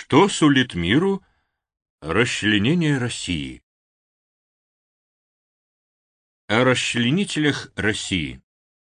Что сулит миру расчленение России? О расчленителях России.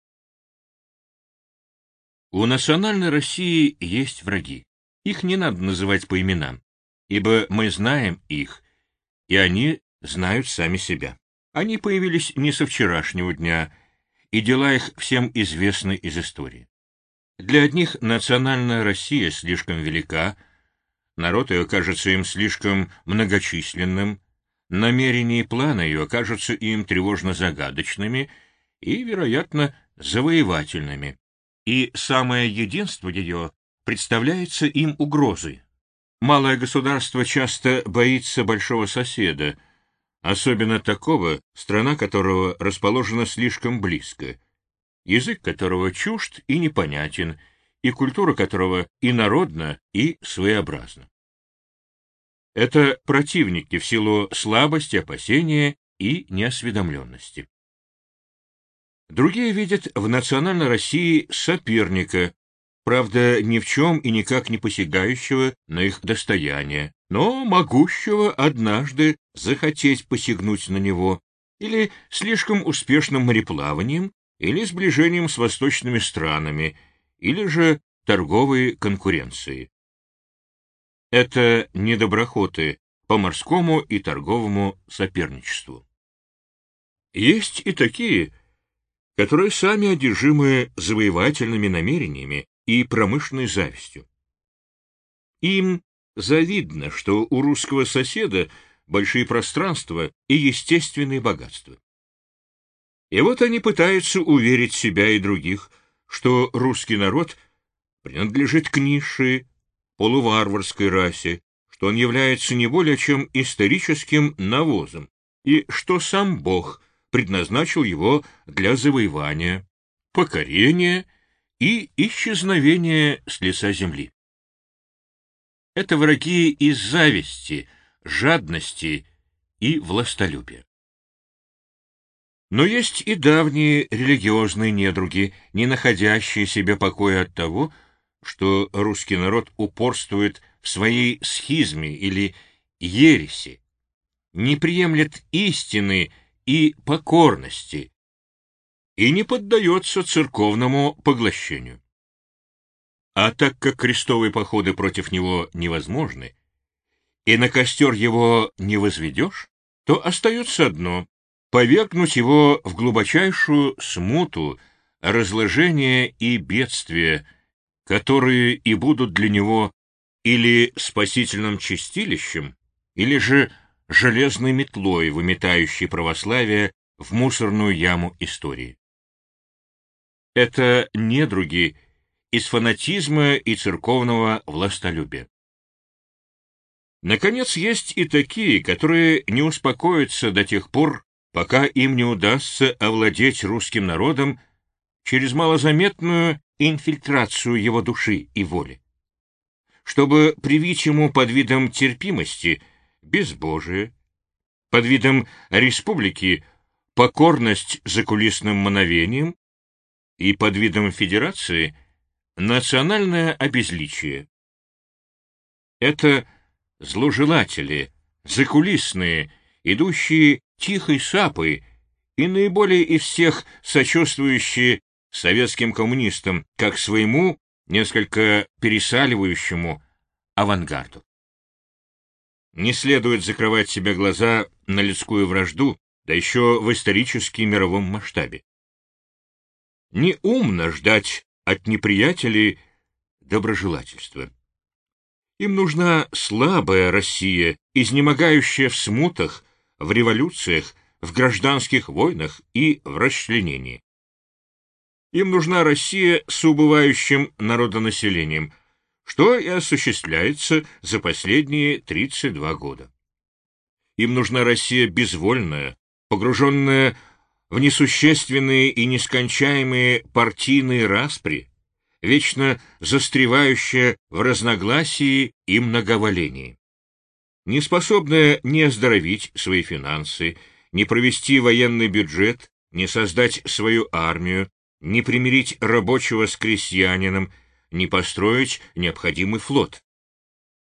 У национальной России есть враги. Их не надо называть по именам, ибо мы знаем их, и они знают сами себя. Они появились не со вчерашнего дня, и дела их всем известны из истории. Для одних национальная Россия слишком велика, народ ее кажется им слишком многочисленным, намерения и планы ее кажутся им тревожно загадочными и, вероятно, завоевательными. И самое единство ее представляется им угрозой. Малое государство часто боится большого соседа, особенно такого, страна которого расположена слишком близко, язык которого чужд и непонятен, и культура которого инородна и своеобразна. Это противники в силу слабости, опасения и неосведомленности. Другие видят в национальной России соперника, правда, ни в чем и никак не посягающего на их достояние, но могущего однажды захотеть посягнуть на него или слишком успешным мореплаванием, или сближением с восточными странами, или же торговой конкуренцией. Это недоброхоты по морскому и торговому соперничеству. Есть и такие, которые сами одержимы завоевательными намерениями и промышленной завистью. Им завидно, что у русского соседа большие пространства и естественные богатства. И вот они пытаются уверить себя и других, что русский народ принадлежит к низшей, полуварварской расе, что он является не более чем историческим навозом, и что сам Бог предназначил его для завоевания, покорения и исчезновения с лица земли. Это враги из зависти, жадности и властолюбия. Но есть и давние религиозные недруги, не находящие себе покоя от того, что русский народ упорствует в своей схизме или ереси, не приемлет истины и покорности и не поддается церковному поглощению. А так как крестовые походы против него невозможны, и на костер его не возведешь, то остается одно — повергнуть его в глубочайшую смуту, разложение и бедствие, которые и будут для него или спасительным чистилищем, или же железной метлой, выметающей православие в мусорную яму истории. Это недруги из фанатизма и церковного властолюбия. Наконец, есть и такие, которые не успокоятся до тех пор, пока им не удастся овладеть русским народом через малозаметную инфильтрацию его души и воли. Чтобы привить ему под видом терпимости безбожие, под видом республики покорность закулисным мановениям и под видом федерации национальное обезличие. Это зложелатели, закулисные, идущие тихой сапой и наиболее из всех сочувствующие советским коммунистам как своему, несколько пересаливающему авангарду. Не следует закрывать себе глаза на людскую вражду, да еще в исторически мировом масштабе. Неумно ждать от неприятелей доброжелательства. Им нужна слабая Россия, изнемогающая в смутах, в революциях, в гражданских войнах и в расчленении. Им нужна Россия с убывающим народонаселением, что и осуществляется за последние 32 года. Им нужна Россия безвольная, погруженная в несущественные и нескончаемые партийные распри, вечно застревающая в разногласии и многоволении, не способная ни оздоровить свои финансы, ни провести военный бюджет, ни создать свою армию, ни примирить рабочего с крестьянином, ни построить необходимый флот.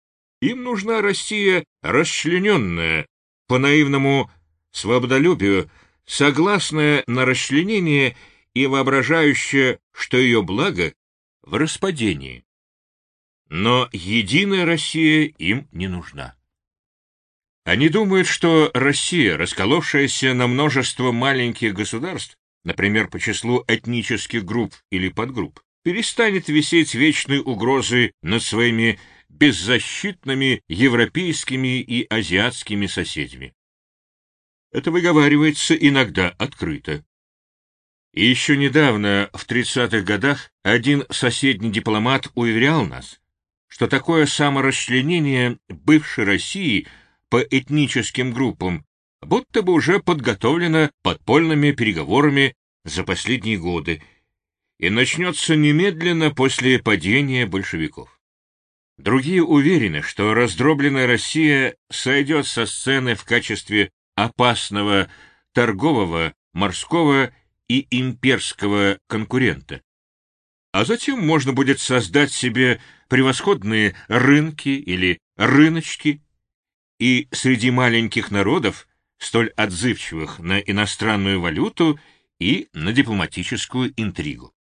Им нужна Россия расчлененная, по наивному свободолюбию, согласная на расчленение и воображающая, что ее благо в распадении. Но единая Россия им не нужна. Они думают, что Россия, расколовшаяся на множество маленьких государств, например, по числу этнических групп или подгрупп, перестанет висеть вечной угрозой над своими беззащитными европейскими и азиатскими соседями. Это выговаривается иногда открыто. И еще недавно, в 30-х годах, один соседний дипломат уверял нас, что такое саморасчленение бывшей России по этническим группам будто бы уже подготовлено подпольными переговорами за последние годы и начнется немедленно после падения большевиков. Другие уверены, что раздробленная Россия сойдет со сцены в качестве опасного торгового, морского и имперского конкурента. А затем можно будет создать себе превосходные рынки или рыночки, и среди маленьких народов, столь отзывчивых на иностранную валюту и на дипломатическую интригу.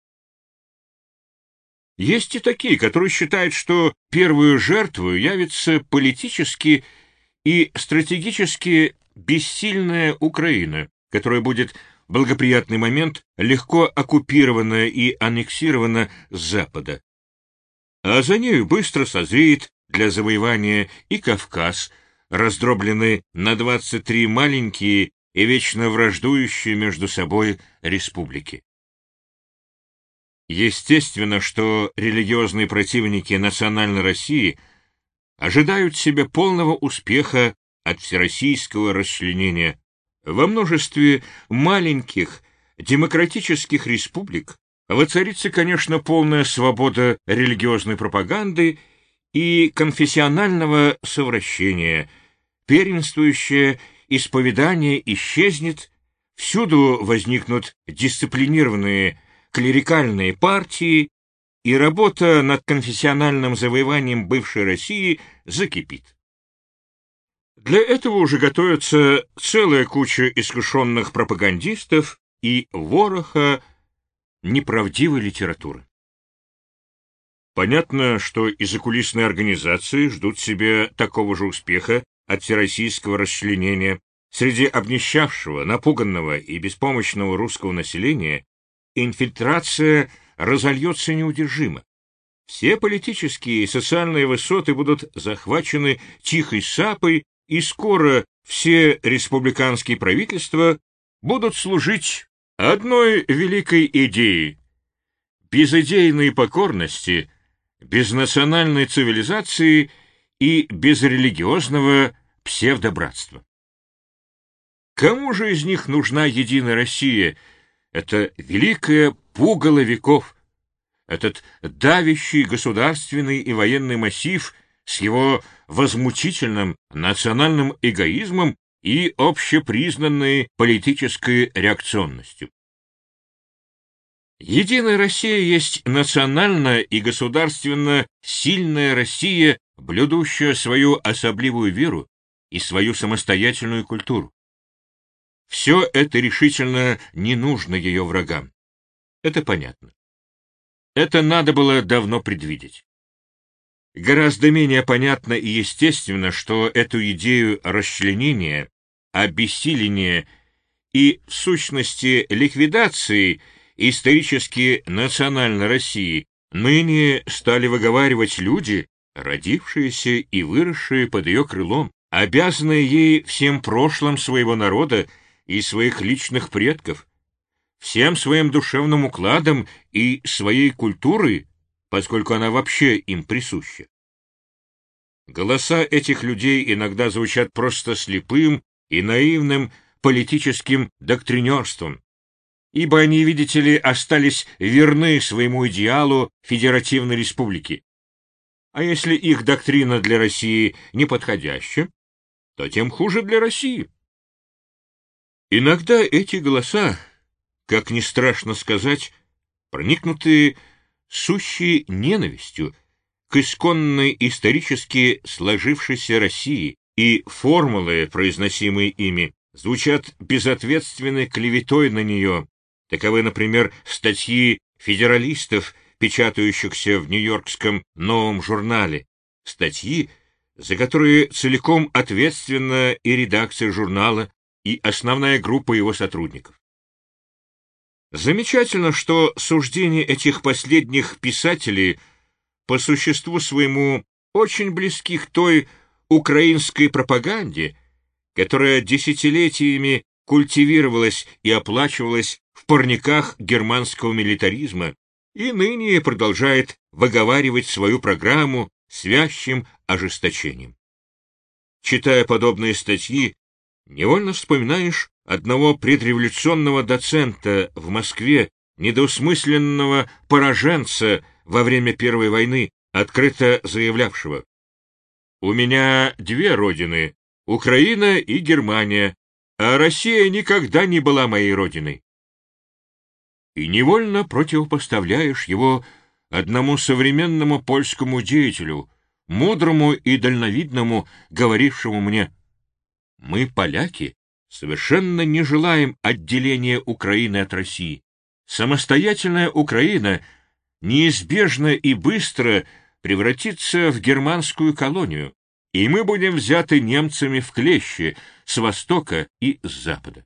Есть и такие, которые считают, что первую жертву явится политически и стратегически бессильная Украина, которая будет в благоприятный момент легко оккупирована и аннексирована с запада. А за нею быстро созреет для завоевания и Кавказ, раздробленный на 23 маленькие и вечно враждующие между собой республики. Естественно, что религиозные противники национальной России ожидают себе полного успеха от всероссийского расчленения. Во множестве маленьких демократических республик воцарится, конечно, полная свобода религиозной пропаганды и конфессионального совращения, первенствующее исповедание исчезнет, всюду возникнут дисциплинированные клерикальные партии, и работа над конфессиональным завоеванием бывшей России закипит. Для этого уже готовится целая куча искушенных пропагандистов и вороха неправдивой литературы. Понятно, что и закулисные организации ждут себе такого же успеха от всероссийского расчленения. Среди обнищавшего, напуганного и беспомощного русского населения инфильтрация разольется неудержимо. Все политические и социальные высоты будут захвачены тихой сапой, и скоро все республиканские правительства будут служить одной великой идее — безидейной покорности, без национальной цивилизации и без религиозного псевдобратства. Кому же из них нужна единая Россия? Это великое пугало веков, этот давящий государственный и военный массив с его возмутительным национальным эгоизмом и общепризнанной политической реакционностью. Единая Россия есть национально и государственно сильная Россия, блюдущая свою особливую веру и свою самостоятельную культуру. Все это решительно не нужно ее врагам. Это понятно. Это надо было давно предвидеть. Гораздо менее понятно и естественно, что эту идею расчленения, обессиления и, в сущности, ликвидации исторически национальной России ныне стали выговаривать люди, родившиеся и выросшие под ее крылом, обязанные ей всем прошлым своего народа и своих личных предков, всем своим душевным укладом и своей культурой, поскольку она вообще им присуща. Голоса этих людей иногда звучат просто слепым и наивным политическим доктринерством, ибо они, видите ли, остались верны своему идеалу федеративной республики. А если их доктрина для России неподходяща, то тем хуже для России. Иногда эти голоса, как ни страшно сказать, проникнуты сущей ненавистью, к исконной исторически сложившейся России, и формулы, произносимые ими, звучат безответственной клеветой на нее. Таковы, например, статьи федералистов, печатающихся в Нью-Йоркском новом журнале, статьи, за которые целиком ответственна и редакция журнала, и основная группа его сотрудников. Замечательно, что суждения этих последних писателей по существу своему очень близки к той украинской пропаганде, которая десятилетиями культивировалась и оплачивалась в парниках германского милитаризма и ныне продолжает выговаривать свою программу с вязчим ожесточением. Читая подобные статьи, невольно вспоминаешь одного предреволюционного доцента в Москве, недоусмысленного пораженца во время Первой войны, открыто заявлявшего: «У меня две родины — Украина и Германия, а Россия никогда не была моей родиной». И невольно противопоставляешь его одному современному польскому деятелю, мудрому и дальновидному, говорившему мне: «Мы, поляки, совершенно не желаем отделения Украины от России. Самостоятельная Украина неизбежно и быстро превратится в германскую колонию, и мы будем взяты немцами в клещи с востока и с запада».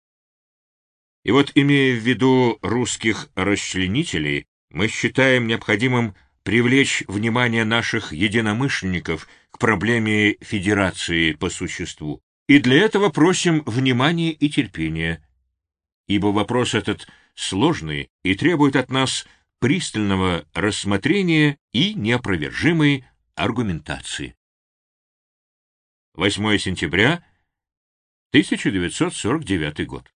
И вот, имея в виду русских расчленителей, мы считаем необходимым привлечь внимание наших единомышленников к проблеме федерации по существу. И для этого просим внимания и терпения, ибо вопрос этот сложный и требует от нас пристального рассмотрения и неопровержимой аргументации. 8 сентября 1949 год.